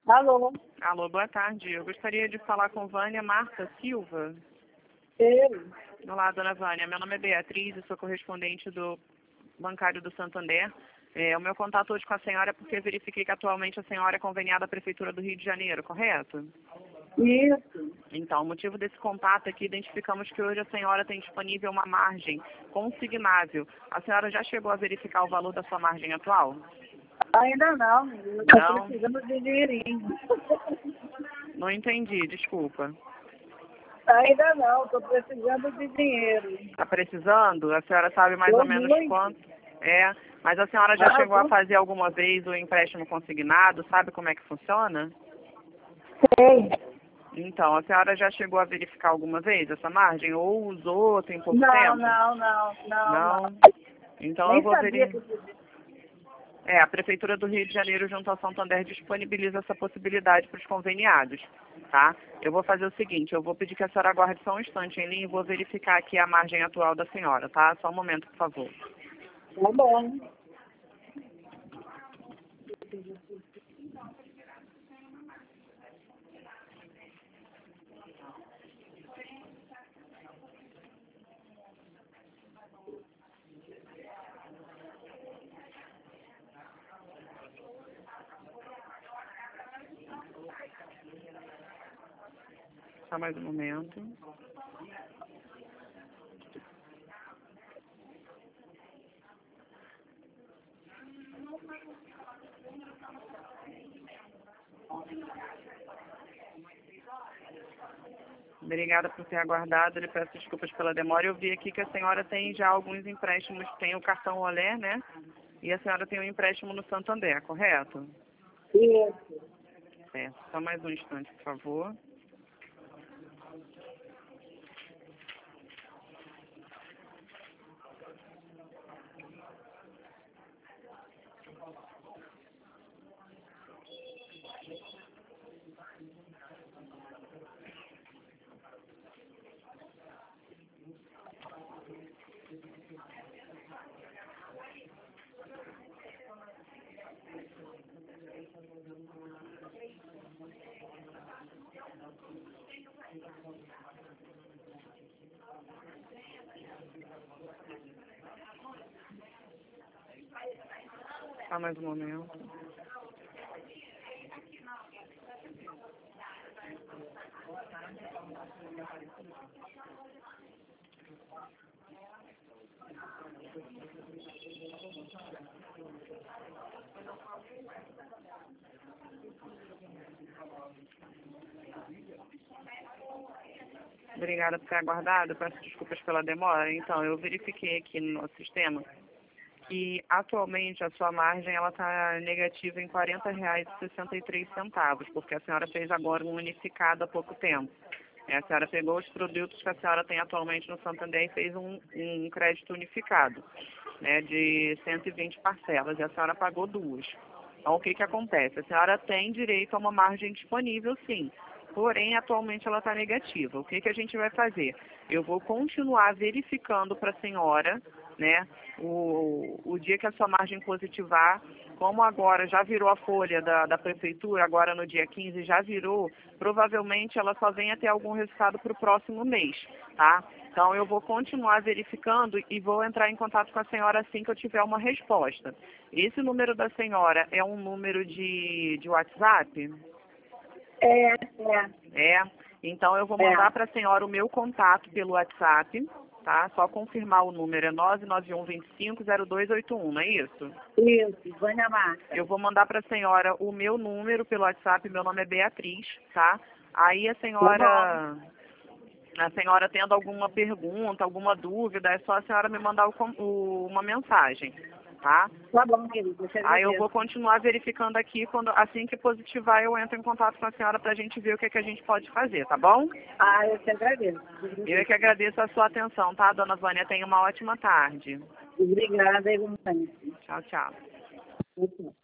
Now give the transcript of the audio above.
Alô? Alô, boa tarde. Eu gostaria de falar com Vânia Marta Silva. Eu? Olá, dona Vânia. Meu nome é Beatriz, eu sou correspondente do bancário do Santander. O meu contato hoje com a senhora é porque eu verifiquei que atualmente a senhora é conveniada à Prefeitura do Rio de Janeiro, correto? Isso. Então, o motivo desse contato é que identificamos que hoje a senhora tem disponível uma margem consignável. A senhora já chegou a verificar o valor da sua margem atual? Ainda não, eu estou Não? precisando de dinheirinho. Não entendi, desculpa. Ainda não, estou precisando de dinheiro. Está precisando? A senhora sabe mais ou menos Muito. quanto? Mas a senhora já chegou a Bom. fazer alguma vez o empréstimo consignado? Sabe como é que funciona? Sei. Então, a senhora já chegou a verificar alguma vez essa margem? Ou usou, tem pouco Não, tempo? não. Então eu Nem vou sabia verificar. que podia. A Prefeitura do Rio de Janeiro, junto ao Santander, disponibiliza essa possibilidade para os conveniados, tá? Eu vou fazer o seguinte, eu vou pedir que a senhora aguarde só um instante em linha e vou verificar aqui a margem atual da senhora, tá? Só um momento, por favor. Tá bom. Só mais um momento. Obrigada por ter aguardado, lhe peço desculpas pela demora. Eu vi aqui que a senhora tem já alguns empréstimos, tem o cartão Olé, né? E a senhora tem um empréstimo no Santander, correto? Isso. Certo. Só mais um instante, por favor. Só mais um momento. Obrigada por ter aguardado, peço desculpas pela demora. Então, eu verifiquei aqui no nosso sistema que atualmente a sua margem ela está negativa em R$ 40,63, porque a senhora fez agora um unificado há pouco tempo. A senhora pegou os produtos que a senhora tem atualmente no Santander e fez um crédito unificado, né, de 120 parcelas, e a senhora pagou duas. Então, o que acontece? A senhora tem direito a uma margem disponível, sim. Porém, atualmente ela está negativa. O que a gente vai fazer? Eu vou continuar verificando para a senhora, né, o dia que a sua margem positivar, como agora já virou a folha da prefeitura, agora no dia 15 já virou, provavelmente ela só venha ter algum resultado para o próximo mês, tá? Então eu vou continuar verificando e vou entrar em contato com a senhora assim que eu tiver uma resposta. Esse número da senhora é um número de WhatsApp? É. Então eu vou mandar para a senhora o meu contato pelo WhatsApp, tá? Só confirmar o número, é 991250281, não é isso? Isso, Vânia Marta. Eu vou mandar para a senhora o meu número pelo WhatsApp, meu nome é Beatriz, tá? Aí a senhora tendo alguma pergunta, alguma dúvida, é só a senhora me mandar uma mensagem, tá? Tá bom, querido. Aí eu vou continuar verificando aqui, assim que positivar eu entro em contato com a senhora para a gente ver o que a gente pode fazer, tá bom? Eu te agradeço. Eu é que agradeço a sua atenção, tá, dona Vânia? Tenha uma ótima tarde. Obrigada, Vânia. Tchau, tchau. Muito bom.